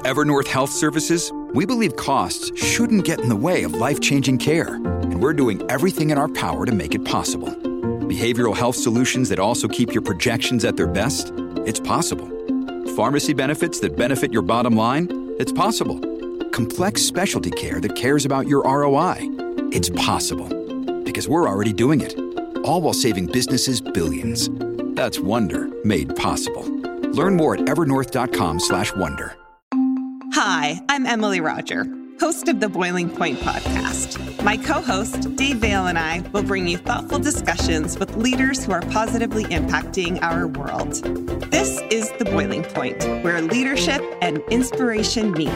At Evernorth Health Services, we believe costs shouldn't get in the way of life-changing care, and we're doing everything in our power to make it possible. Behavioral health solutions that also keep your projections at their best? It's possible. Pharmacy benefits that benefit your bottom line? It's possible. Complex specialty care that cares about your ROI? It's possible. Because we're already doing it. All while saving businesses billions. That's Wonder made possible. Learn more at evernorth.com/wonder. Hi, I'm Emily Roger, host of the Boiling Point podcast. My co-host, Dave Vale, and I will bring you thoughtful discussions with leaders who are positively impacting our world. This is The Boiling Point, where leadership and inspiration meet.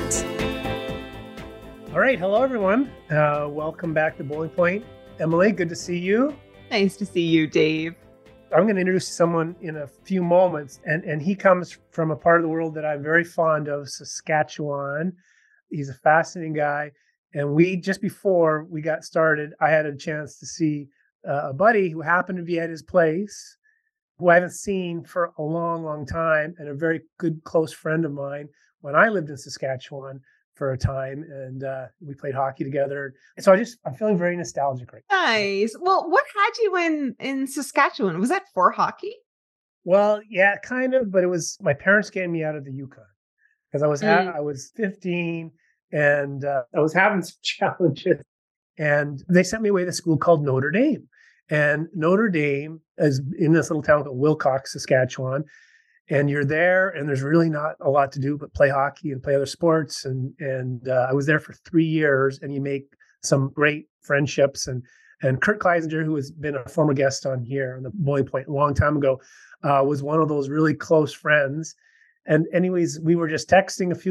All right. Hello, everyone. Welcome back to Boiling Point. Emily, good to see you. Nice to see you, Dave. I'm going to introduce someone in a few moments, and he comes from a part of the world that I'm very fond of, Saskatchewan. He's a fascinating guy. And just before we got started, I had a chance to see a buddy who happened to be at his place, who I haven't seen for a long, long time, and a very good, close friend of mine when I lived in Saskatchewan for a time, and we played hockey together. And so I'm feeling very nostalgic right now. Nice. Well, what had you in Saskatchewan? Was that for hockey? Well, yeah, kind of, but it was my parents getting me out of the Yukon because I was 15 and I was having some challenges, and they sent me away to a school called Notre Dame. And Notre Dame is in this little town called Wilcox, Saskatchewan. And you're there, and there's really not a lot to do but play hockey and play other sports. And I was there for 3 years, and you make some great friendships. And Kurt Kleisinger, who has been a former guest on here on the Boiling Point a long time ago, was one of those really close friends. And anyways, we were just texting a few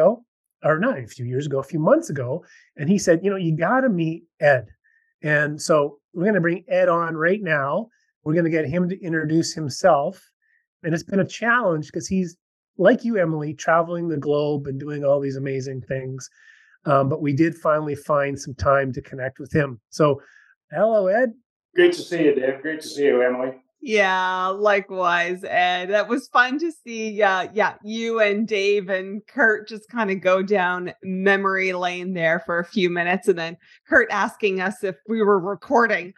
months ago, and he said, you got to meet Ed. And so we're going to bring Ed on right now. We're going to get him to introduce himself. And it's been a challenge because he's, like you, Emily, traveling the globe and doing all these amazing things. But we did finally find some time to connect with him. So, hello, Ed. Great to see you, Dave. Great to see you, Emily. Yeah, likewise, Ed. That was fun to see. You and Dave and Kurt just kind of go down memory lane there for a few minutes, and then Kurt asking us if we were recording.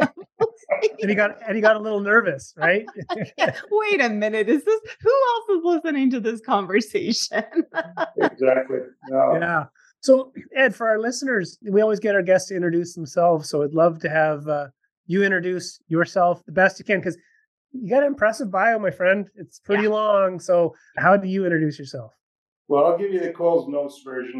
And he got a little nervous, right? Wait a minute, who else is listening to this conversation? Exactly. No. Yeah. So, Ed, for our listeners, we always get our guests to introduce themselves. So I'd love to have you introduce yourself the best you can, because you got an impressive bio, my friend. It's pretty long. So how do you introduce yourself? Well, I'll give you the Coles Notes version.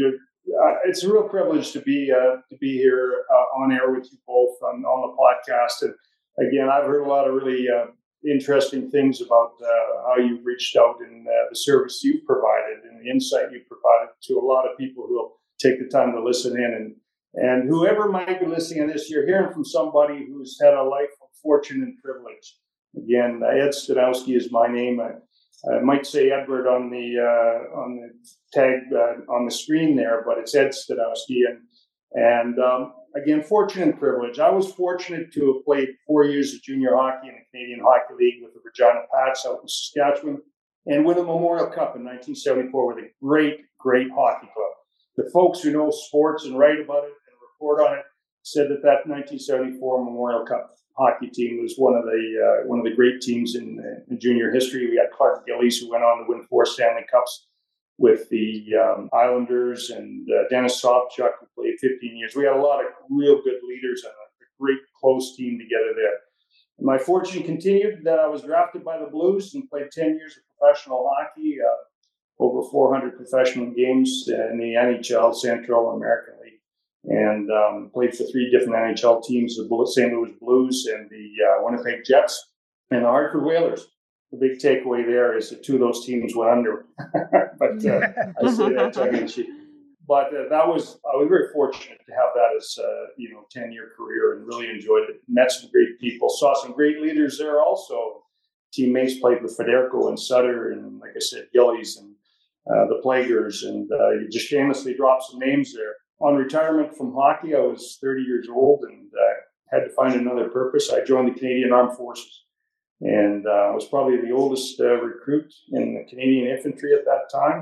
It's a real privilege to be here on air with you both on the podcast. And again, I've heard a lot of really interesting things about how you've reached out and the service you've provided and the insight you've provided to a lot of people who will take the time to listen in. And whoever might be listening to this, you're hearing from somebody who's had a life of fortune and privilege. Again, Ed Stanowski is my name. I might say Edward on the tag on the screen there, but it's Ed Stanowski. And again, fortune and privilege. I was fortunate to have played 4 years of junior hockey in the Canadian Hockey League with the Regina Pats out in Saskatchewan, and win a Memorial Cup in 1974 with a great, great hockey club. The folks who know sports and write about it and report on it said that 1974 Memorial Cup hockey team was one of the great teams in junior history. We had Clark Gillies, who went on to win 4 Stanley Cups with the Islanders, and Dennis Sobchuk, who played 15 years. We had a lot of real good leaders and a great close team together there. And my fortune continued that I was drafted by the Blues and played 10 years of professional hockey, over 400 professional games in the NHL, Central American League, and played for 3 different NHL teams, the St. Louis Blues and the Winnipeg Jets and the Hartford Whalers. The big takeaway there is that 2 of those teams went under. But I say that tongue-in-cheek. But I was very fortunate to have that as a 10-year career, and really enjoyed it. Met some great people, saw some great leaders there also. Teammates played with Federico and Sutter, and like I said, Gillies and the Plaguers, and you just shamelessly dropped some names there. On retirement from hockey, I was 30 years old and had to find another purpose. I joined the Canadian Armed Forces, and I was probably the oldest recruit in the Canadian infantry at that time.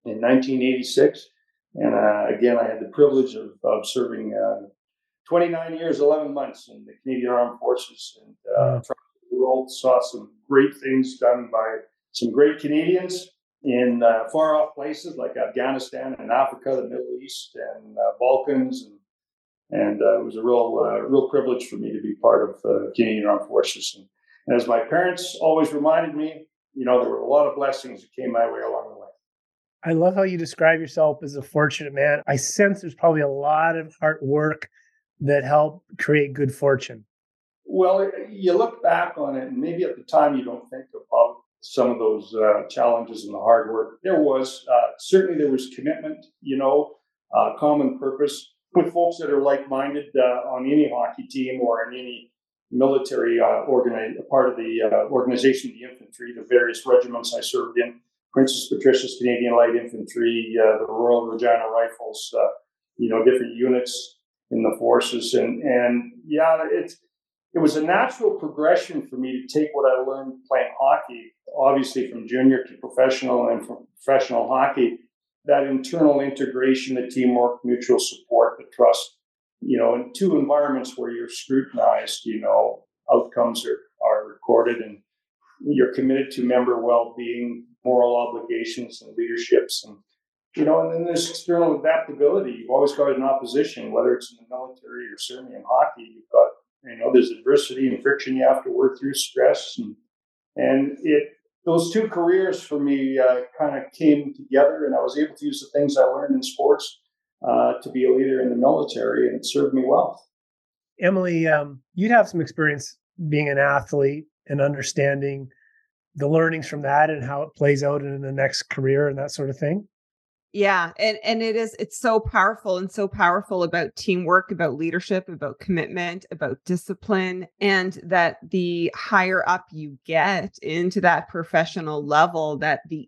in 1986. And again, I had the privilege of serving 29 years, 11 months in the Canadian Armed Forces, and traveled the world, saw some great things done by some great Canadians in far off places like Afghanistan and Africa, the Middle East, and Balkans, and it was a real privilege for me to be part of the Canadian Armed Forces. And as my parents always reminded me, there were a lot of blessings that came my way along the way. I love how you describe yourself as a fortunate man. I sense there's probably a lot of hard work that helped create good fortune. Well, you look back on it, and maybe at the time you don't think about some of those challenges and the hard work. There was commitment, common purpose with folks that are like-minded on any hockey team or in any military part of the organization of the infantry, the various regiments I served in. Princess Patricia's Canadian Light Infantry, the Royal Regina Rifles, different units in the forces. And it was a natural progression for me to take what I learned playing hockey, obviously from junior to professional and from professional hockey, that internal integration, the teamwork, mutual support, the trust, in two environments where you're scrutinized, outcomes are recorded and you're committed to member well-being, moral obligations and leaderships. And then there's external adaptability. You've always got an opposition, whether it's in the military or certainly in hockey. You've got, there's adversity and friction you have to work through, stress. And those two careers for me kind of came together, and I was able to use the things I learned in sports to be a leader in the military, and it served me well. Emily, you'd have some experience being an athlete and understanding the learnings from that and how it plays out in the next career and that sort of thing. Yeah. And it's so powerful about teamwork, about leadership, about commitment, about discipline, and that the higher up you get into that professional level, that the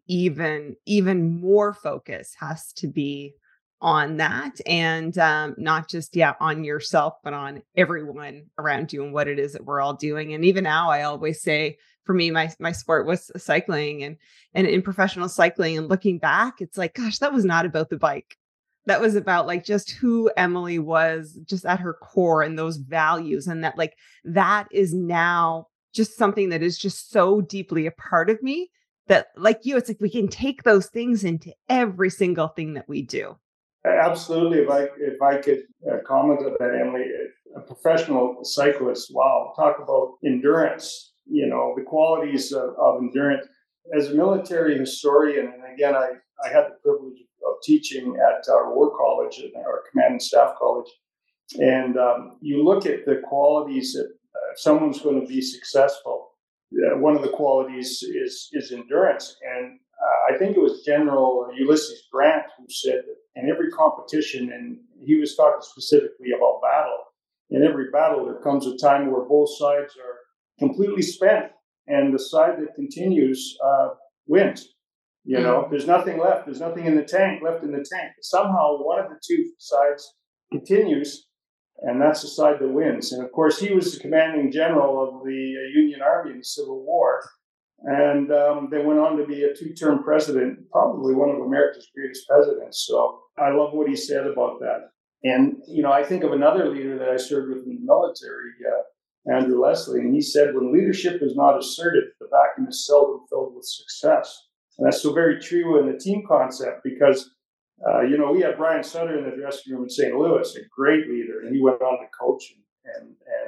even more focus has to be on that, and not just on yourself, but on everyone around you and what it is that we're all doing. And even now, I always say, for me, my sport was cycling, and in professional cycling, and looking back, it's like, gosh, that was not about the bike. That was about just who Emily was, just at her core, and those values, and that is now just something that is just so deeply a part of me that, it's like we can take those things into every single thing that we do. Absolutely. If I could comment on that, Emily, a professional cyclist, wow, talk about endurance, the qualities of endurance. As a military historian, and again, I had the privilege of teaching at our war college, our command and staff college, and you look at the qualities that if someone's going to be successful, one of the qualities is endurance. And I think it was General Ulysses Grant who said that in every competition, and he was talking specifically about battle, in every battle there comes a time where both sides are completely spent, and the side that continues wins. There's nothing left. There's nothing left in the tank. Somehow one of the two sides continues, and that's the side that wins. And of course, he was the commanding general of the Union Army in the Civil War. And then went on to be a two-term president, probably one of America's greatest presidents. So I love what he said about that. And, I think of another leader that I served with in the military, Andrew Leslie, and he said, when leadership is not assertive, the vacuum is seldom filled with success. And that's so very true in the team concept because, we had Brian Sutter in the dressing room in St. Louis, a great leader, and he went on to coach and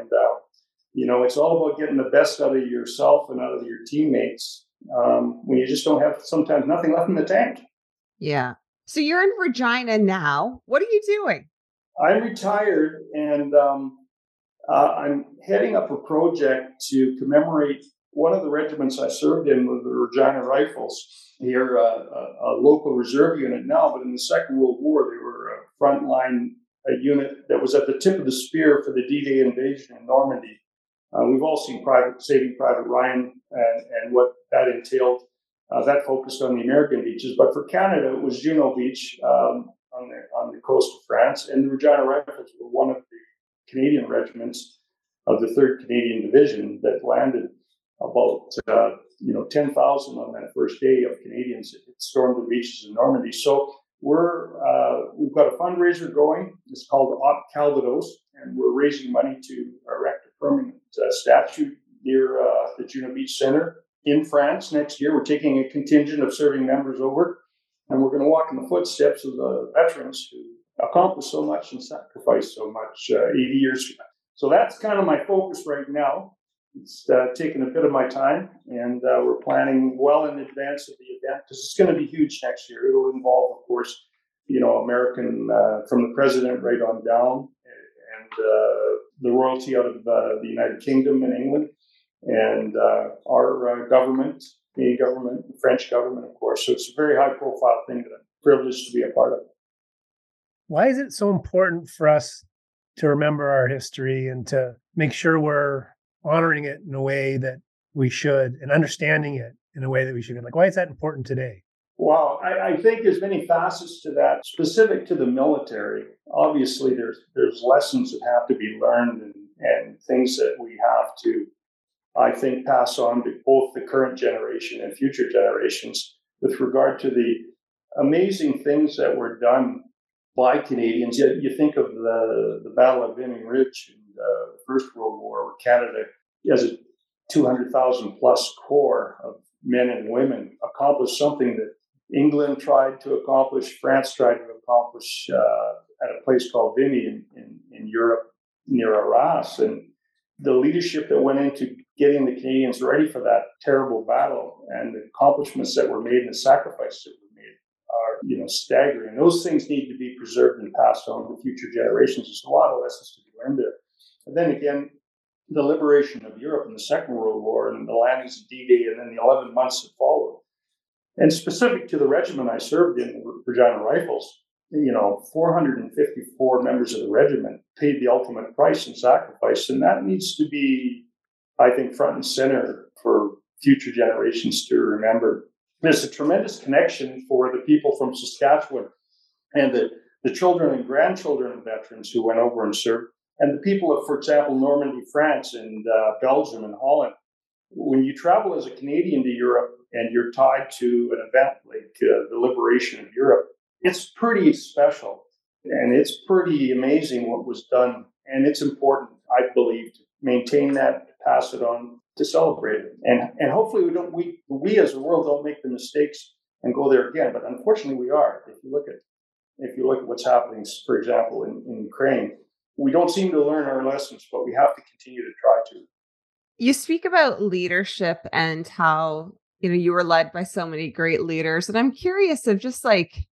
it's all about getting the best out of yourself and out of your teammates when you just don't have sometimes nothing left in the tank. Yeah. So you're in Regina now. What are you doing? I'm retired, and I'm heading up a project to commemorate one of the regiments I served in with the Regina Rifles. Here, a local reserve unit now, but in the Second World War, they were a frontline unit that was at the tip of the spear for the D-Day invasion in Normandy. We've all seen Saving Private Ryan and what that entailed. That focused on the American beaches, but for Canada, it was Juno Beach on the coast of France, and the Regina Rifles were one of the Canadian regiments of the 3rd Canadian Division that landed about 10,000 on that first day of Canadians that stormed the beaches of Normandy. So we've got a fundraiser going. It's called Op Calvados, and we're raising money to erect a permanent statue near the Juno Beach Center in France next year. We're taking a contingent of serving members over, and we're going to walk in the footsteps of the veterans who accomplished so much and sacrificed so much 80 years ago. So that's kind of my focus right now. It's taken a bit of my time, and we're planning well in advance of the event because it's going to be huge next year. It'll involve, of course, American from the president right on down, and the royalty out of the United Kingdom and England, and our government, Canadian government, the French government, of course. So it's a very high-profile thing that I'm privileged to be a part of. Why is it so important for us to remember our history and to make sure we're honoring it in a way that we should and understanding it in a way that we should? Like, why is that important today? Well, I think there's many facets to that. Specific to the military, obviously there's lessons that have to be learned and things that we have to, I think, pass on to both the current generation and future generations with regard to the amazing things that were done by Canadians. You think of the Battle of Vimy Ridge in the First World War, where Canada, as a 200,000 plus corps of men and women, accomplished something that England tried to accomplish, France tried to accomplish at a place called Vimy in Europe near Arras. And the leadership that went into getting the Canadians ready for that terrible battle and the accomplishments that were made and the sacrifices that were made are, staggering. Those things need to be preserved and passed on to future generations. There's a lot of lessons to be learned there. And then again, the liberation of Europe in the Second World War and the landings of D-Day and then the 11 months that followed. And specific to the regiment I served in, Regina Rifles, 454 members of the regiment paid the ultimate price and sacrifice. And that needs to be, I think, front and center for future generations to remember. There's a tremendous connection for the people from Saskatchewan and the children and grandchildren of veterans who went over and served, and the people of, for example, Normandy, France, and Belgium and Holland. When you travel as a Canadian to Europe and you're tied to an event like the liberation of Europe, it's pretty special and it's pretty amazing what was done. And it's important, I believe, to maintain that, to pass it on, to celebrate it. And hopefully we as a world don't make the mistakes and go there again. But unfortunately we are. If you look at what's happening, for example, in Ukraine, we don't seem to learn our lessons, but we have to continue to try to. You speak about leadership and how, you were led by so many great leaders. And I'm curious of just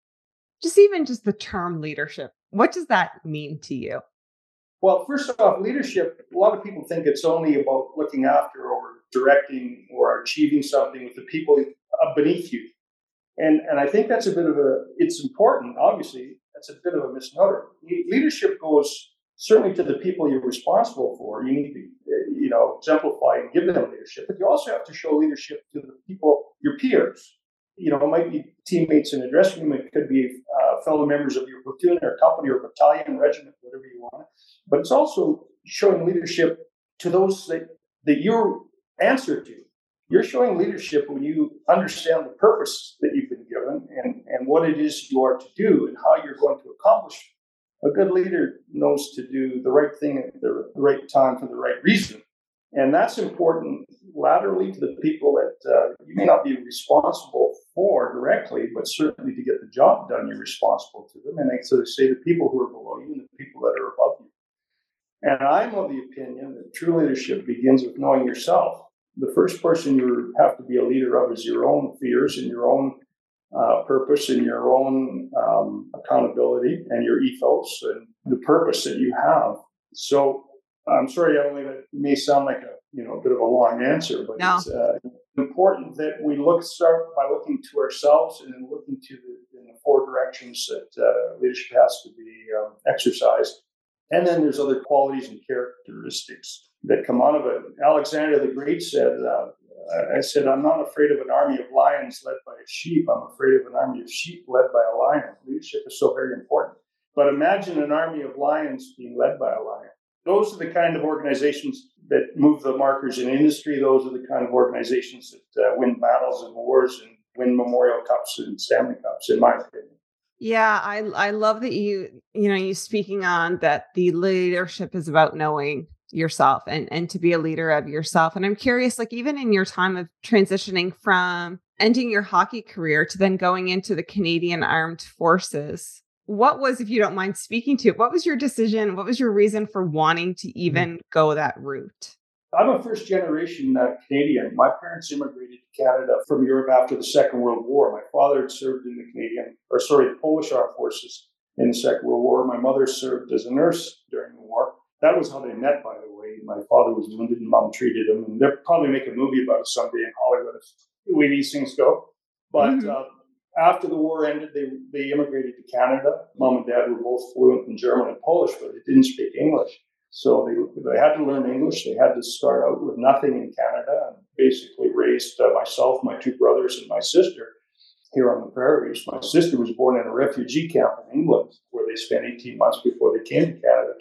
even the term leadership. What does that mean to you? Well, first off, leadership, a lot of people think it's only about looking after or directing or achieving something with the people beneath you. And I think that's it's important, obviously, that's a bit of a misnomer. Leadership goes certainly to the people you're responsible for. You need to, exemplify and give them leadership, but you also have to show leadership to the people, your peers. It might be teammates in a dressing room. It could be fellow members of your platoon or company or battalion, regiment, whatever you want. But it's also showing leadership to those that you answer to. You're showing leadership when you understand the purpose that you've been given and what it is you are to do and how you're going to accomplish it. A good leader knows to do the right thing at the right time for the right reason. And that's important laterally to the people that you may not be responsible for directly, but certainly to get the job done, you're responsible to them. And I sort of say the people who are below you and the people that are above you. And I'm of the opinion that true leadership begins with knowing yourself. The first person you have to be a leader of is your own fears and your own purpose and your own accountability and your ethos and the purpose that you have. So I'm sorry, Emily, that may sound like a bit of a long answer, but no. It's important that we start by looking to ourselves and then looking to in the four directions that leadership has to be exercised. And then there's other qualities and characteristics that come out of it. Alexander the Great said, I'm not afraid of an army of lions led by a sheep. I'm afraid of an army of sheep led by a lion. Leadership is so very important. But imagine an army of lions being led by a lion. Those are the kind of organizations that move the markers in industry. Those are the kind of organizations that win battles and wars and win Memorial Cups and Stanley Cups, in my opinion. Yeah, I love that you speaking on that the leadership is about knowing yourself and to be a leader of yourself. And I'm curious, like even in your time of transitioning from ending your hockey career to then going into the Canadian Armed Forces, what was, if you don't mind speaking to, what was your decision? What was your reason for wanting to even go that route? I'm a first generation Canadian. My parents immigrated to Canada from Europe after the Second World War. My father had served in the Polish Armed Forces in the Second World War. My mother served as a nurse during the war. That was how they met, by the way. My father was wounded and mom treated him. And they'll probably make a movie about it someday in Hollywood if the way these things go. But after the war ended, they immigrated to Canada. Mom and dad were both fluent in German and Polish, but they didn't speak English. So they had to learn English. They had to start out with nothing in Canada and basically raised myself, my two brothers, and my sister here on the prairies. My sister was born in a refugee camp in England where they spent 18 months before they came to Canada.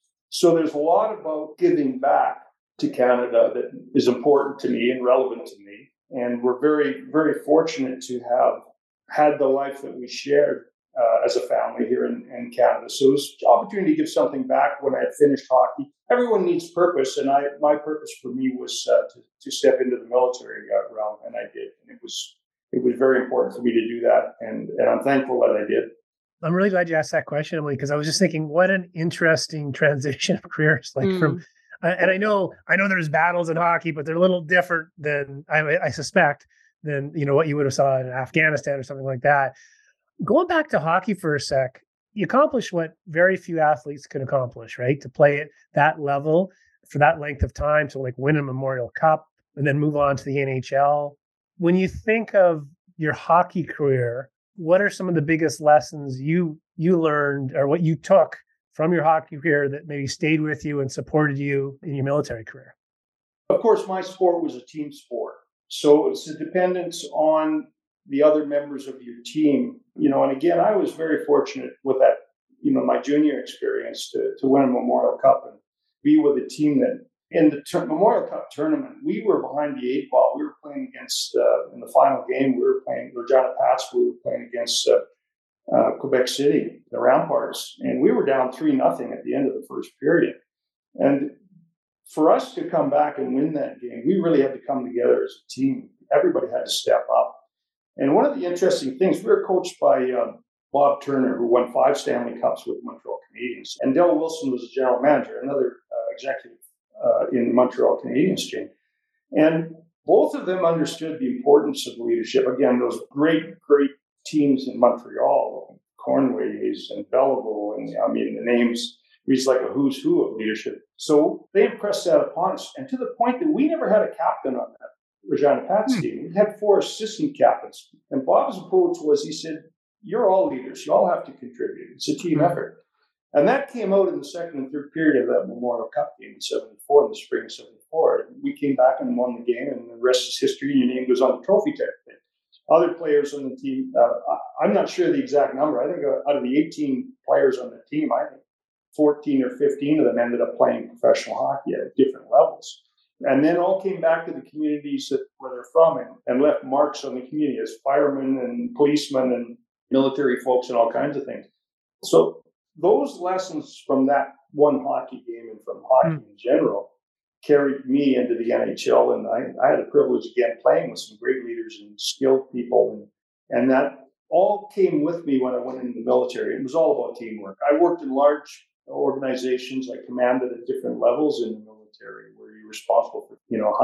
So there's a lot about giving back to Canada that is important to me and relevant to me. And we're very, very fortunate to have had the life that we shared as a family here in Canada. So it was an opportunity to give something back when I had finished hockey. Everyone needs purpose, and my purpose for me was to step into the military realm, and I did. And it was very important for me to do that, and I'm thankful that I did. I'm really glad you asked that question, Emily, because I was just thinking, what an interesting transition of careers. From, and I know there's battles in hockey, but they're a little different than I suspect than what you would have saw in Afghanistan or something like that. Going back to hockey for a sec, you accomplished what very few athletes can accomplish, right? To play at that level for that length of time, to like win a Memorial Cup and then move on to the NHL. When you think of your hockey career, what are some of the biggest lessons you learned or what you took from your hockey career that maybe stayed with you and supported you in your military career? Of course, my sport was a team sport. So it's a dependence on the other members of your team, and again, I was very fortunate with that, my junior experience to win a Memorial Cup and be with a team that in the Memorial Cup tournament, we were behind the eight ball. We were playing against, in the final game, we were playing Regina Pats. We were playing against Quebec City, the Ramparts, and we were down 3-0 at the end of the first period. And for us to come back and win that game, we really had to come together as a team. Everybody had to step up. And one of the interesting things, we were coached by Bob Turner, who won 5 Stanley Cups with Montreal Canadiens. And Dale Wilson was the general manager, another executive in the Montreal Canadiens team. And both of them understood the importance of leadership. Again, those great, great teams in Montreal, Cornways and Belleville, and the names reads like a who's who of leadership. So they impressed that upon us. And to the point that we never had a captain on that Regina Pats team. We had 4 assistant captains. And Bob's approach was, he said, you're all leaders. You all have to contribute. It's a team effort. And that came out in the second and third period of that Memorial Cup game in 74, in the spring of 74. We came back and won the game, and the rest is history. Your name goes on the trophy type thing. Other players on the team, I'm not sure the exact number. I think out of the 18 players on the team, I think 14 or 15 of them ended up playing professional hockey at different levels. And then all came back to the communities where they're from and left marks on the community as firemen and policemen and military folks and all kinds of things. So those lessons from that one hockey game and from hockey in general carried me into the NHL. And I had the privilege, again, playing with some great leaders and skilled people. And that all came with me when I went into the military. It was all about teamwork. I worked in large organizations. I commanded at different levels in the military where you're responsible for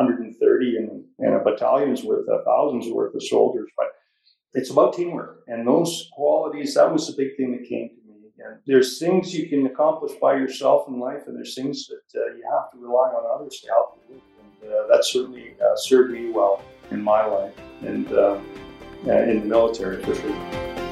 130 and a battalion's worth of thousands worth of soldiers. But it's about teamwork, and those qualities, that was the big thing that came to me. And there's things you can accomplish by yourself in life, and there's things that you have to rely on others to help you with. And that certainly served me well in my life and in the military for sure.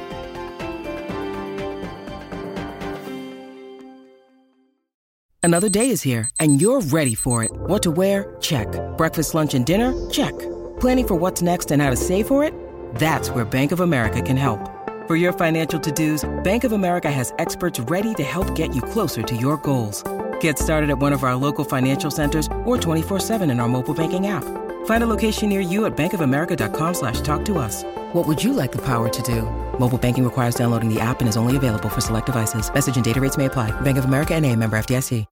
Another day is here, and you're ready for it. What to wear? Check. Breakfast, lunch, and dinner? Check. Planning for what's next and how to save for it? That's where Bank of America can help. For your financial to-dos, Bank of America has experts ready to help get you closer to your goals. Get started at one of our local financial centers or 24/7 in our mobile banking app. Find a location near you at bankofamerica.com/talktous. What would you like the power to do? Mobile banking requires downloading the app and is only available for select devices. Message and data rates may apply. Bank of America N.A., member FDIC.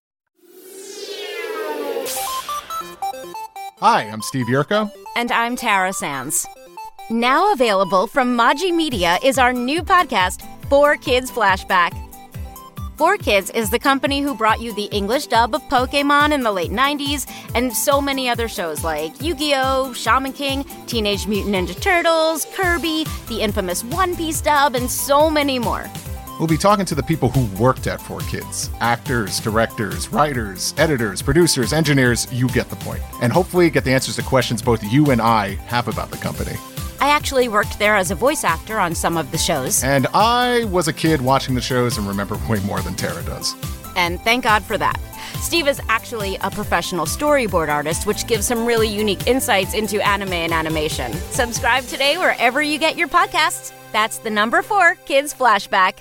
Hi, I'm Steve Yerko. And I'm Tara Sands. Now available from Maji Media is our new podcast, 4Kids Flashback. 4Kids is the company who brought you the English dub of Pokémon in the late 90s and so many other shows like Yu-Gi-Oh!, Shaman King, Teenage Mutant Ninja Turtles, Kirby, the infamous One Piece dub, and so many more. We'll be talking to the people who worked at 4Kids. Actors, directors, writers, editors, producers, engineers, you get the point. And hopefully get the answers to questions both you and I have about the company. I actually worked there as a voice actor on some of the shows. And I was a kid watching the shows and remember way more than Tara does. And thank God for that. Steve is actually a professional storyboard artist, which gives some really unique insights into anime and animation. Subscribe today wherever you get your podcasts. That's the number 4 Kids Flashback.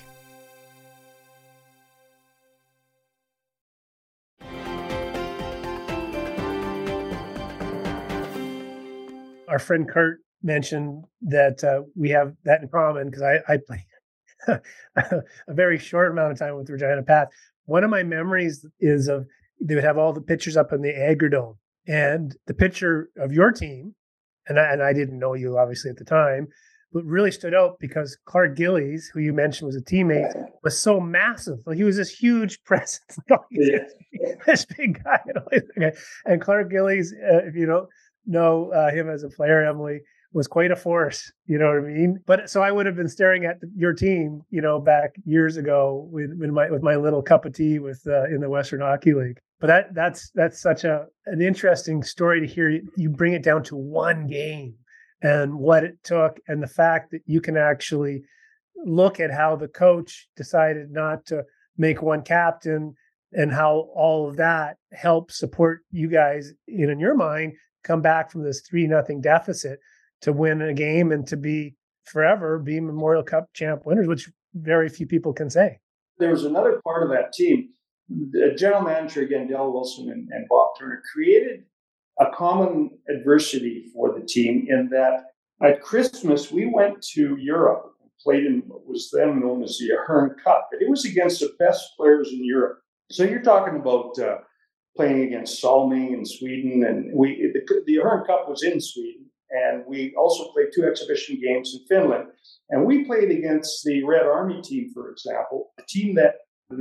Our friend Kurt mentioned that we have that in common because I played a very short amount of time with Regina Path. One of my memories is of they would have all the pictures up in the Agrodome, and the picture of your team, and I didn't know you obviously at the time, but really stood out because Clark Gillies, who you mentioned was a teammate, was so massive. Like he was this huge presence, this big guy, and Clark Gillies, if you don't know him as a player, Emily, was quite a force, you know what I mean? But so I would have been staring at your team, back years ago with my little cup of tea with in the Western Hockey League. But that's such an interesting story to hear. You bring it down to one game and what it took, and the fact that you can actually look at how the coach decided not to make one captain and how all of that helped support you guys, in your mind, come back from this 3-0 deficit to win a game and to be Memorial Cup champ winners, which very few people can say. There was another part of that team. The general manager, again, Dale Wilson and Bob Turner, created a common adversity for the team in that at Christmas, we went to Europe and played in what was then known as the Ahern Cup. And it was against the best players in Europe. So you're talking about playing against Salming in Sweden. And the Ahern Cup was in Sweden. And we also played 2 exhibition games in Finland. And we played against the Red Army team, for example, the team that the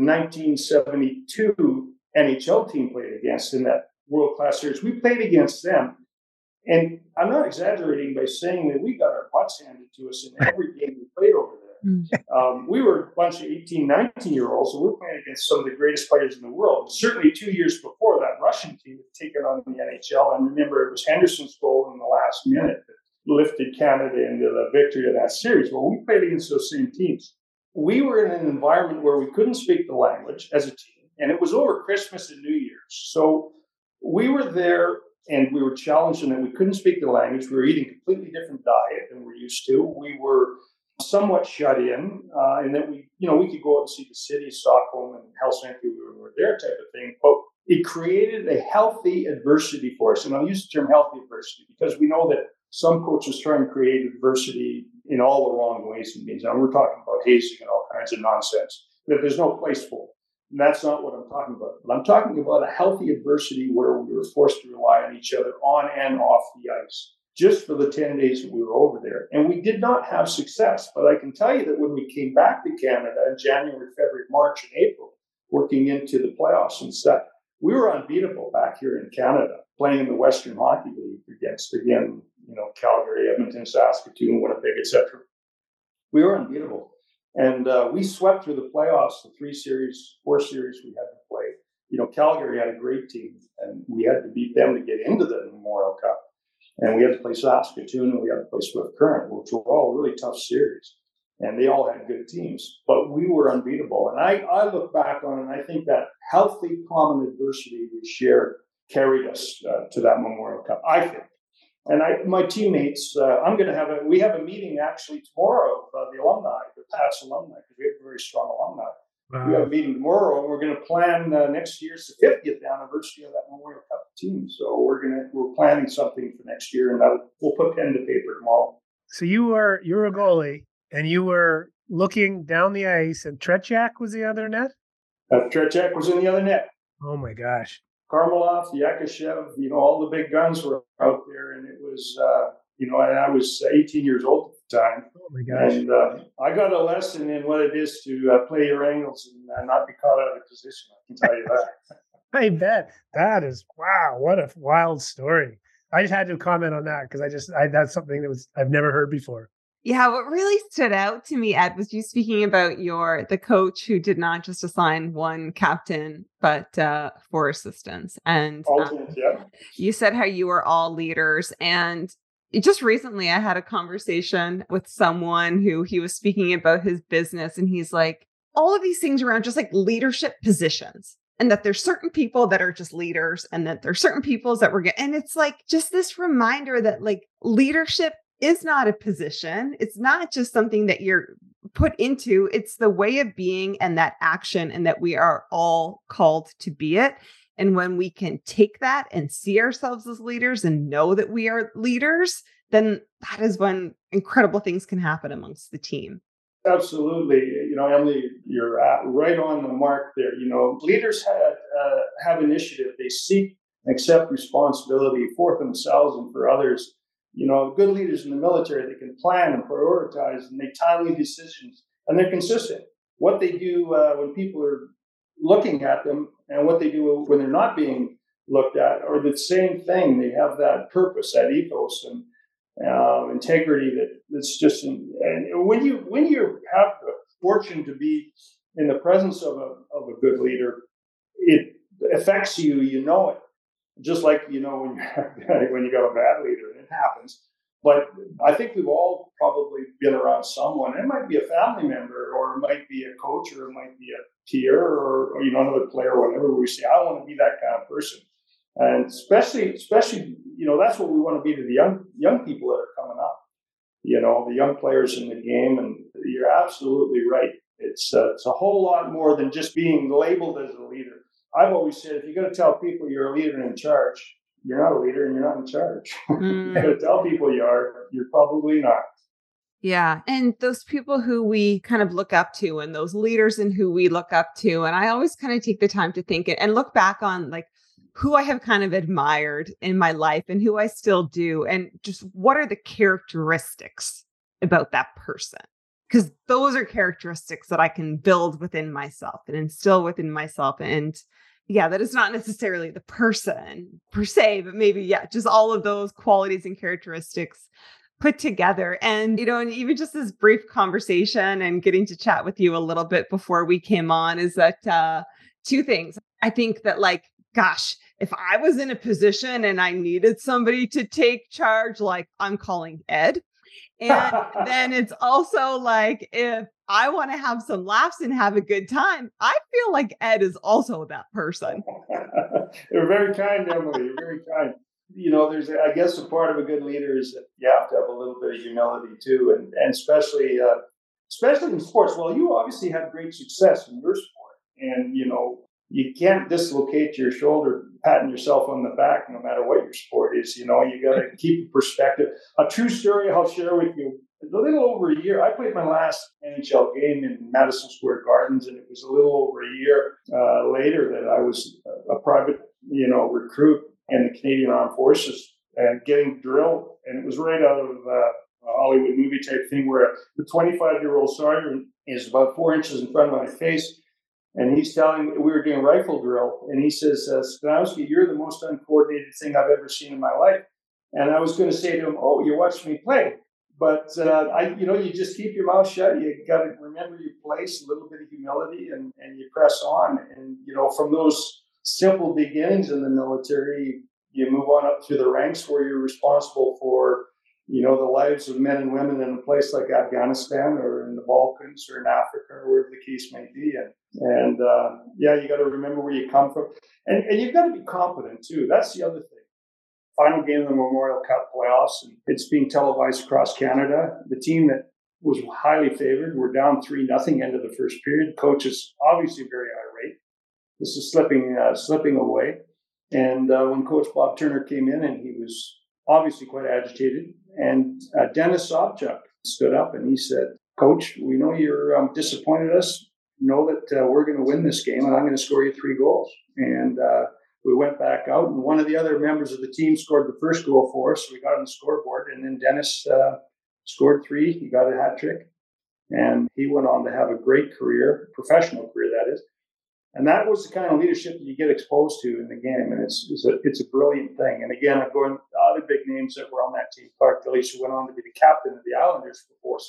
1972 NHL team played against in that world-class series. We played against them. And I'm not exaggerating by saying that we got our butts handed to us in every game we played over there. We were a bunch of 18, 19-year-olds, and we were playing against some of the greatest players in the world. Certainly 2 years before, that Russian team had taken on the NHL. And remember, it was Henderson's goal in the last minute that lifted Canada into the victory of that series. Well, we played against those same teams. We were in an environment where we couldn't speak the language as a team, and it was over Christmas and New Year's. So we were there, and we were challenged in that we couldn't speak the language. We were eating a completely different diet than we're used to. We were somewhat shut in that we could go out and see the city, Stockholm and Helsinki, we were there type of thing. But it created a healthy adversity for us. And I'll use the term healthy adversity because we know that some coaches try and create adversity in all the wrong ways and means. And we're talking about hazing and all kinds of nonsense that there's no place for. And that's not what I'm talking about. But I'm talking about a healthy adversity where we were forced to rely on each other on and off the ice, just for the 10 days that we were over there. And we did not have success. But I can tell you that when we came back to Canada in January, February, March, and April, working into the playoffs and stuff, we were unbeatable back here in Canada, playing in the Western Hockey League against, again, Calgary, Edmonton, Saskatoon, Winnipeg, etc. We were unbeatable. And we swept through the playoffs, the 4 series we had to play. Calgary had a great team, and we had to beat them to get into the Memorial Cup. And we had to play Saskatoon, and we had to play Swift Current, which were all really tough series. And they all had good teams, but we were unbeatable. And I look back on it, and I think that healthy, common adversity we shared carried us to that Memorial Cup, I think. And my teammates, we have a meeting actually tomorrow of the alumni, the Pats alumni, because we have a very strong alumni. We have a meeting tomorrow, and we're going to plan next year's the 50th anniversary of that Memorial Cup team. So we're planning something for next year, and we'll put pen to paper tomorrow. So you're a goalie, and you were looking down the ice, and Tretiak was the other net? Tretiak was in the other net. Oh my gosh. Karmelov, Yakashev, all the big guns were out there, and it was, and I was 18 years old at the time. Oh my gosh. And I got a lesson in what it is to play your angles and not be caught out of position. I can tell you that. I bet. That is, wow, what a wild story. I just had to comment on that because that's something I've never heard before. Yeah, what really stood out to me, Ed, was you speaking about the coach who did not just assign one captain, but 4 assistants. And you said how you were all leaders. And just recently, I had a conversation with someone who he was speaking about his business. And he's like, all of these things around just like leadership positions. And that there's certain people that are just leaders and that there's certain people that and it's like just this reminder that like leadership is not a position. It's not just something that you're put into. It's the way of being and that action, and that we are all called to be it. And when we can take that and see ourselves as leaders and know that we are leaders, then that is when incredible things can happen amongst the team. Absolutely. Emily, you're right on the mark there. Leaders have initiative. They seek and accept responsibility for themselves and for others. Good leaders in the military, they can plan and prioritize and make timely decisions, and they're consistent. What they do when people are looking at them and what they do when they're not being looked at are the same thing. They have that purpose, that ethos, and integrity that's just. And when you have the fortune to be in the presence of a good leader, it affects you. You know it. Just like, when you got a bad leader, and it happens. But I think we've all probably been around someone. It might be a family member, or it might be a coach, or it might be a peer, or another player, or whatever, where we say, I want to be that kind of person. And especially, that's what we want to be to the young people that are coming up. The young players in the game. And you're absolutely right. It's a whole lot more than just being labeled as a leader. I've always said, if you're going to tell people you're a leader and in charge, you're not a leader and you're not in charge. You're going to tell people you are, you're probably not. Yeah. And those people who we kind of look up to, and those leaders and who we look up to. And I always kind of take the time to think and look back on like who I have kind of admired in my life and who I still do. And just what are the characteristics about that person? Because those are characteristics that I can build within myself and instill within myself. And that is not necessarily the person per se, but maybe, just all of those qualities and characteristics put together. And, and even just this brief conversation and getting to chat with you a little bit before we came on is that 2 things. I think that gosh, if I was in a position and I needed somebody to take charge, I'm calling Ed. And then it's also like, if I want to have some laughs and have a good time, I feel like Ed is also that person. You're very kind, Emily. You're very kind. There's, I guess, a part of a good leader is that you have to have a little bit of humility too. And especially in sports. Well, you obviously had great success in your sport. And, you can't dislocate your shoulder patting yourself on the back no matter what your sport is. You got to keep perspective. A true story I'll share with you. A little over a year, I played my last NHL game in Madison Square Gardens, and it was a little over a year later that I was a private, recruit in the Canadian Armed Forces and getting drilled. And it was right out of a Hollywood movie type thing where the 25-year-old sergeant is about 4 inches in front of my face. And he's telling me, we were doing rifle drill, and he says, Stanowski, you're the most uncoordinated thing I've ever seen in my life. And I was going to say to him, oh, you watched me play. But, you just keep your mouth shut. You got to remember your place, a little bit of humility, and you press on. And, from those simple beginnings in the military, you move on up through the ranks where you're responsible for, the lives of men and women in a place like Afghanistan or in the Balkans or in Africa or wherever the case may be. And you got to remember where you come from. And you've got to be competent, too. That's the other thing. Final game of the Memorial Cup playoffs, and it's being televised across Canada. The team that was highly favored. We're down 3-0 end of the first period. Coach is obviously very irate. This is slipping away. And when Coach Bob Turner came in, and he was obviously quite agitated, and Denis Sobchuk stood up and he said, "Coach, we know you're disappointed us. Know that we're going to win this game, and I'm going to score you 3 goals." And we went back out, and one of the other members of the team scored the first goal for us. So we got on the scoreboard, and then Denis scored 3. He got a hat trick, and he went on to have a great career, professional career, that is. And that was the kind of leadership that you get exposed to in the game, and it's a brilliant thing. And again, I'm going to other big names that were on that team. Clark Gillies, who went on to be the captain of the Islanders before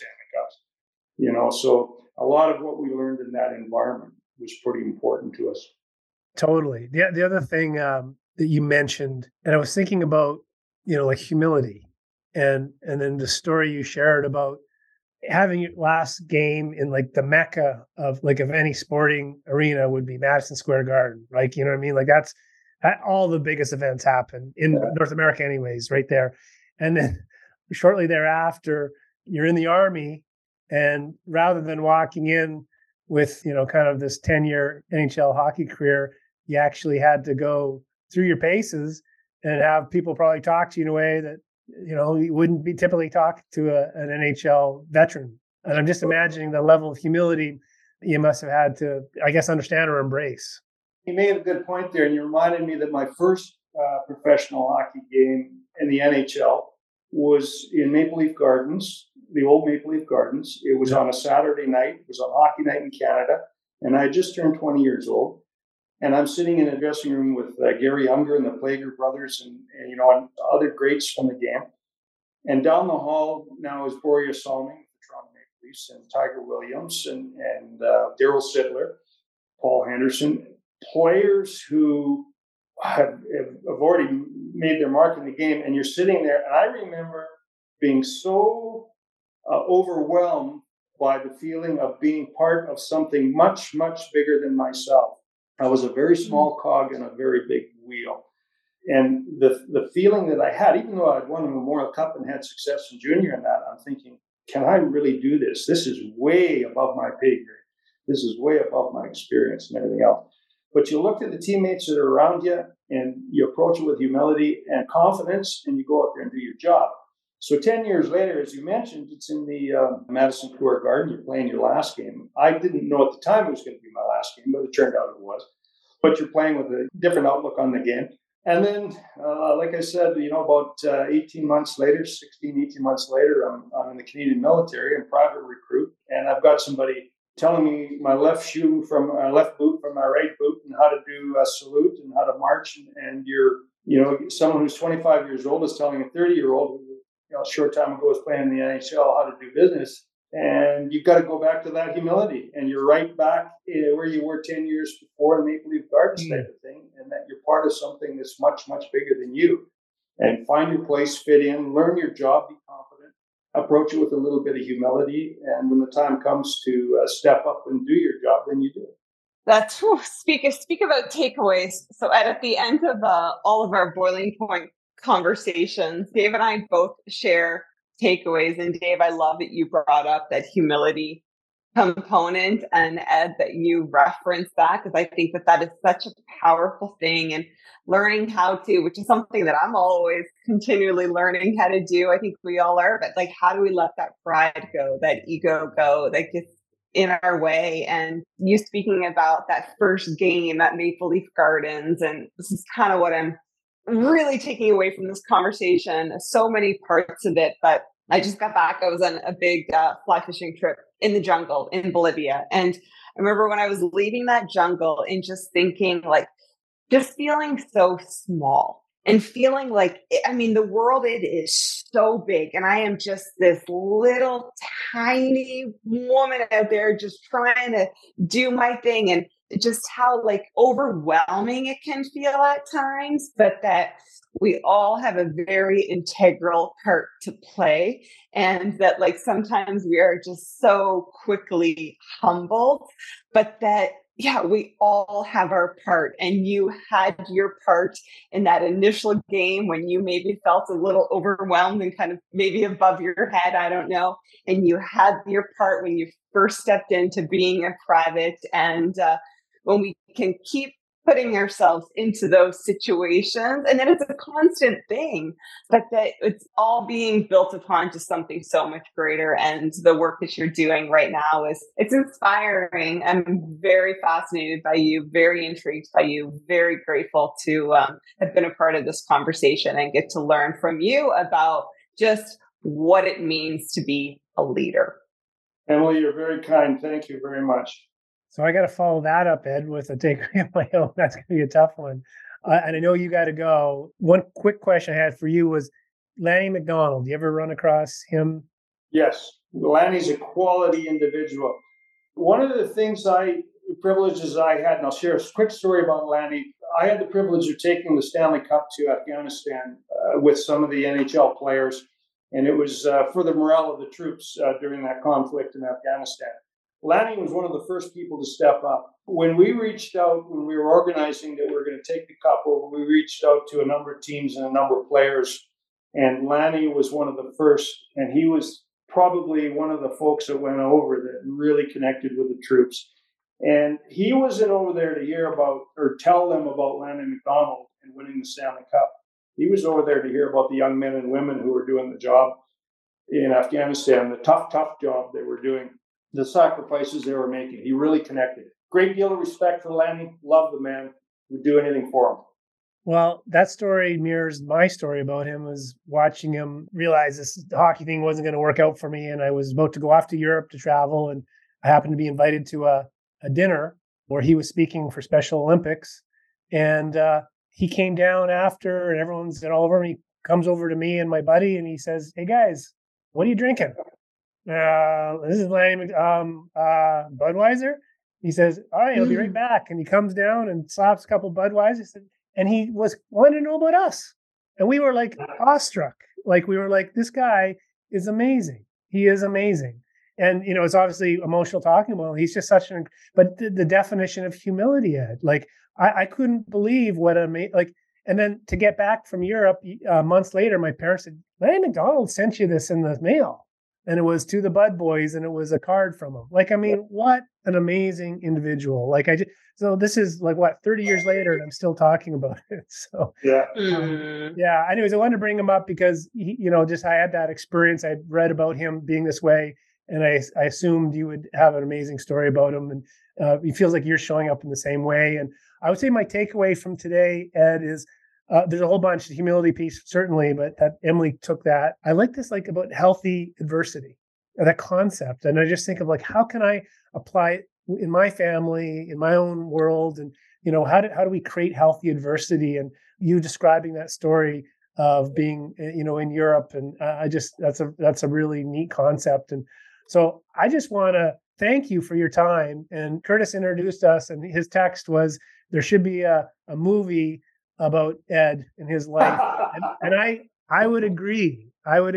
Stanley Cups. So a lot of what we learned in that environment was pretty important to us. Totally. The other thing that you mentioned, and I was thinking about, like humility, and then the story you shared about having your last game in like the mecca of any sporting arena would be Madison Square Garden, right? You know what I mean? Like that's all the biggest events happen in North America anyways, right there. And then shortly thereafter, you're in the Army, and rather than walking in with, kind of this 10-year NHL hockey career, you actually had to go through your paces and have people probably talk to you in a way that, you wouldn't be typically talked to an NHL veteran. And I'm just imagining the level of humility you must have had to, I guess, understand or embrace. You made a good point there, and you reminded me that my first professional hockey game in the NHL was in Maple Leaf Gardens, the old Maple Leaf Gardens. It was on a Saturday night. It was on Hockey Night in Canada, and I had just turned 20 years old. And I'm sitting in a dressing room with Gary Unger and the Plager brothers and other greats from the game. And down the hall now is Borje Salming, the Toronto Maple Leafs, and Tiger Williams and Daryl Sittler, Paul Henderson, players who have already made their mark in the game. And you're sitting there, and I remember being so overwhelmed by the feeling of being part of something much, much bigger than myself. I was a very small cog in a very big wheel. And the feeling that I had, even though I'd won a Memorial Cup and had success in junior and that, I'm thinking, can I really do this? This is way above my pay grade. This is way above my experience and everything else. But you look at the teammates that are around you, and you approach it with humility and confidence, and you go out there and do your job. So 10 years later, as you mentioned, it's in the Madison Square Garden. You're playing your last game. I didn't know at the time it was going to be my last game, but it turned out it was. But you're playing with a different outlook on the game. And then, like I said, about 18 months later, 18 months later, I'm in the Canadian military. I'm a private recruit, and I've got somebody telling me my left boot from my right boot, and how to do a salute and how to march. And you're, someone who's 25 years old is telling a 30-year-old who, a short time ago was playing in the NHL how to do business. And you've got to go back to that humility, and you're right back where you were 10 years before in Maple Leaf Gardens type of thing, and that you're part of something that's much, much bigger than you. And find your place, fit in, learn your job, be confident, approach it with a little bit of humility, and when the time comes to step up and do your job, then you do it. That's speak about takeaways. So at the end of all of our Boiling Point conversations, Dave and I both share takeaways. And Dave, I love that you brought up that humility component, and Ed, that you referenced that, because I think that is such a powerful thing, and learning how to, which is something that I'm always continually learning how to do. I think we all are, but like, how do we let that pride go, that ego go, that gets in our way? And you speaking about that first game at Maple Leaf Gardens, and this is kind of what I'm really taking away from this conversation. So many parts of it, but I just got back. I was on a big fly fishing trip in the jungle in Bolivia. And I remember when I was leaving that jungle and just thinking, just feeling so small and feeling like, the world, it is so big. And I am just this little tiny woman out there just trying to do my thing. And just how overwhelming it can feel at times, but that we all have a very integral part to play. And that sometimes we are just so quickly humbled, but that yeah, we all have our part, and you had your part in that initial game when you maybe felt a little overwhelmed and kind of maybe above your head, I don't know. And you had your part when you first stepped into being a private. And when we can keep putting ourselves into those situations, and then it's a constant thing, but that it's all being built upon to something so much greater. And the work that you're doing right now it's inspiring. I'm very fascinated by you, very intrigued by you, very grateful to have been a part of this conversation and get to learn from you about just what it means to be a leader. Emily, you're very kind. Thank you very much. So I got to follow that up, Ed, with a takeaway of my own. That's going to be a tough one. And I know you got to go. One quick question I had for you was Lanny McDonald. You ever run across him? Yes. Lanny's a quality individual. One of the privileges I had, and I'll share a quick story about Lanny. I had the privilege of taking the Stanley Cup to Afghanistan with some of the NHL players. And it was for the morale of the troops during that conflict in Afghanistan. Lanny was one of the first people to step up. When we reached out, when we were organizing that we were going to take the cup over, we reached out to a number of teams and a number of players. And Lanny was one of the first. And he was probably one of the folks that went over that really connected with the troops. And he wasn't over there to hear about or tell them about Lanny McDonald and winning the Stanley Cup. He was over there to hear about the young men and women who were doing the job in Afghanistan, the tough job they were doing, the sacrifices they were making. He really connected. Great deal of respect for Lanny. Love the man. Would do anything for him. Well, that story mirrors my story about him, was watching him realize this hockey thing wasn't going to work out for me. And I was about to go off to Europe to travel. And I happened to be invited to a dinner where he was speaking for Special Olympics. And he came down after, and everyone's all over him. He comes over to me and my buddy, and he says, "Hey guys, what are you drinking?" This is Lanny Budweiser. He says, "All right, I'll be right back." And he comes down and slaps a couple Budweisers, and he wanted to know about us. And we were like awestruck. Like we were like, this guy is amazing. He is amazing. And, you know, it's obviously emotional talking about him. He's just but the definition of humility, Ed, like I couldn't believe what and then to get back from Europe months later, my parents said, "Lanny McDonald sent you this in the mail." And it was to the Bud Boys, and it was a card from him. Like, I mean, what an amazing individual. So this is 30 years later, and I'm still talking about it. So, yeah. Anyways, I wanted to bring him up because, I had that experience. I'd read about him being this way, and I assumed you would have an amazing story about him. And it feels like you're showing up in the same way. And I would say my takeaway from today, Ed, is there's a whole bunch. The humility piece, certainly, but that Emily took that. I like this, about healthy adversity, that concept. And I just think of how can I apply it in my family, in my own world? And, how do we create healthy adversity? And you describing that story of being, in Europe. And that's a really neat concept. And so I just want to thank you for your time. And Curtis introduced us, and his text was, there should be a movie about Ed and his life. And I would agree.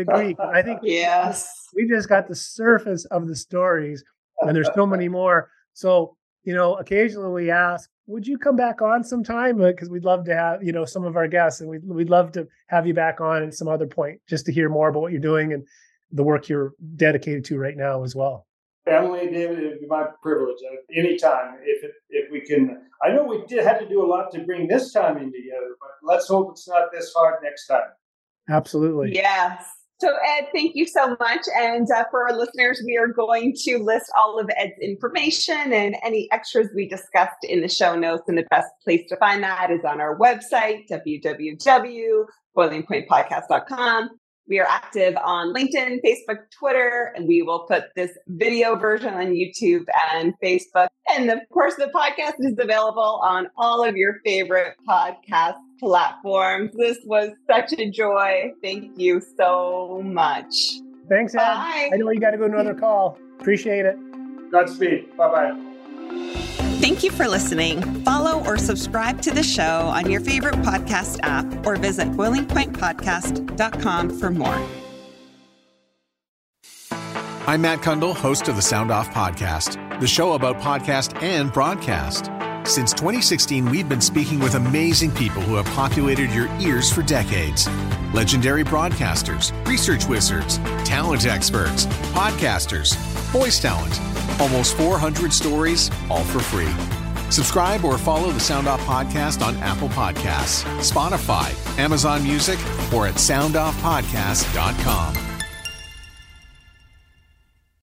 I think yes, we just got the surface of the stories, and there's so many more. So, occasionally we ask, would you come back on sometime? Because we'd love to have, some of our guests, and we'd love to have you back on at some other point, just to hear more about what you're doing and the work you're dedicated to right now as well. Emily, David, it'd be my privilege anytime if we can. I know we had to do a lot to bring this time in together, but let's hope it's not this hard next time. Absolutely. Yes. So, Ed, thank you so much. And for our listeners, we are going to list all of Ed's information and any extras we discussed in the show notes. And the best place to find that is on our website, www.boilingpointpodcast.com. We are active on LinkedIn, Facebook, Twitter, and we will put this video version on YouTube and Facebook. And of course, the podcast is available on all of your favorite podcast platforms. This was such a joy. Thank you so much. Thanks, Ed. Bye. I know you got to go to another call. Appreciate it. Godspeed. Bye-bye. Thank you for listening. Follow or subscribe to the show on your favorite podcast app or visit boilingpointpodcast.com for more. I'm Matt Kundle, host of the Sound Off Podcast, the show about podcast and broadcast. Since 2016, we've been speaking with amazing people who have populated your ears for decades. Legendary broadcasters, research wizards, talent experts, podcasters, voice talent. Almost 400 stories, all for free. Subscribe or follow the Sound Off Podcast on Apple Podcasts, Spotify, Amazon Music, or at soundoffpodcast.com.